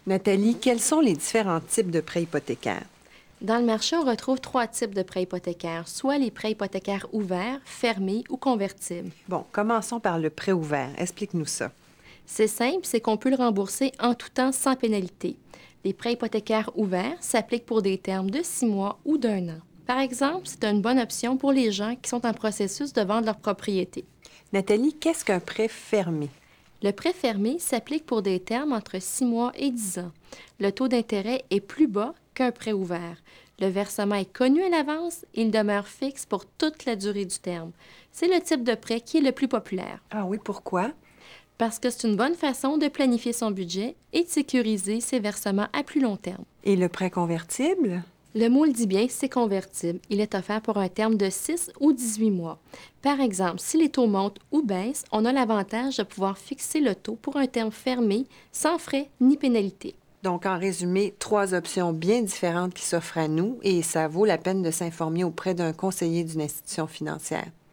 Nathalie, quels sont les différents types de prêts hypothécaires? Dans le marché, on retrouve trois types de prêts hypothécaires, soit les prêts hypothécaires ouverts, fermés ou convertibles. Bon, commençons par le prêt ouvert. Explique-nous ça. C'est simple, c'est qu'on peut le rembourser en tout temps sans pénalité. Les prêts hypothécaires ouverts s'appliquent pour des termes de 6 mois ou d'un an. Par exemple, c'est une bonne option pour les gens qui sont en processus de vendre leur propriété. Nathalie, qu'est-ce qu'un prêt fermé? Le prêt fermé s'applique pour des termes entre 6 mois et 10 ans. Le taux d'intérêt est plus bas qu'un prêt ouvert. Le versement est connu à l'avance et il demeure fixe pour toute la durée du terme. C'est le type de prêt qui est le plus populaire Ah oui, pourquoi? parce que c'est une bonne façon de planifier son budget et de sécuriser ses versements à plus long terme. Et le prêt convertible? Le mot le dit bien, c'est convertible. Il est offert pour un terme de 6 ou 18 mois. Par exemple, si les taux montent ou baissent, on a l'avantage de pouvoir fixer le taux pour un terme fermé, sans frais ni pénalité. Donc, en résumé, trois options bien différentes qui s'offrent à nous et ça vaut la peine de s'informer auprès d'un conseiller d'une institution financière.